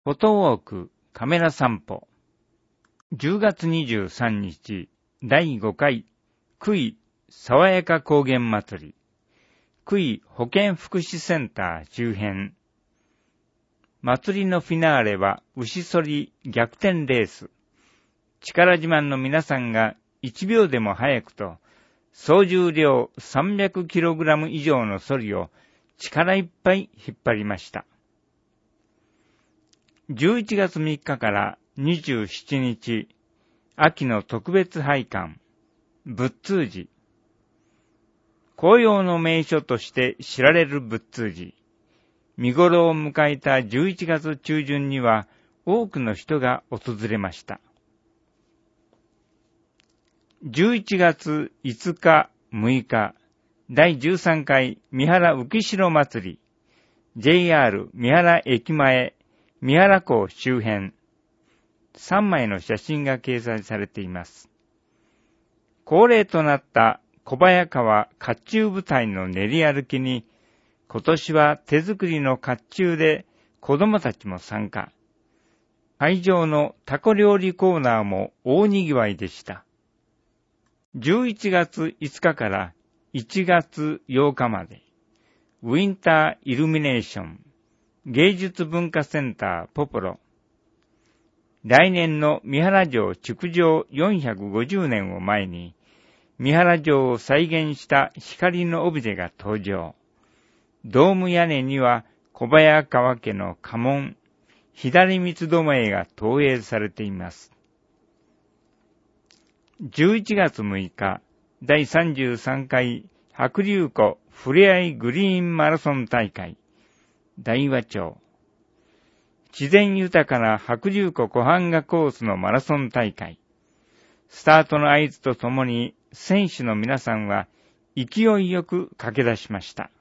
フォトウォークカメラ散歩。10月23日第5回久井爽やか高原祭り。久井保健福祉センター周辺。祭りのフィナーレは牛反り逆転レース。力自慢の皆さんが1秒でも早くと総重量 300kg 以上の反りを力いっぱい引っ張りました。11月3日から27日、秋の特別拝観、仏通寺。紅葉の名所として知られる仏通寺。見頃を迎えた11月中旬には多くの人が訪れました。11月5日、6日、第13回三原浮城祭り。JR 三原駅前、三原港周辺、3枚の写真が掲載されています。恒例となった小早川甲冑舞台の練り歩きに、今年は手作りの甲冑で子供たちも参加。会場のタコ料理コーナーも大にぎわいでした。11月5日から1月8日まで、ウィンターイルミネーション、芸術文化センターポポロ。来年の三原城築城450年を前に、三原城を再現した光のオブジェが登場。ドーム屋根には小早川家の家紋、左三つ巴が投影されています。11月6日、第33回白龍湖ふれあいグリーンマラソン大会。大和町。自然豊かな白龍湖湖畔河コースのマラソン大会。スタートの合図とともに選手の皆さんは勢いよく駆け出しました。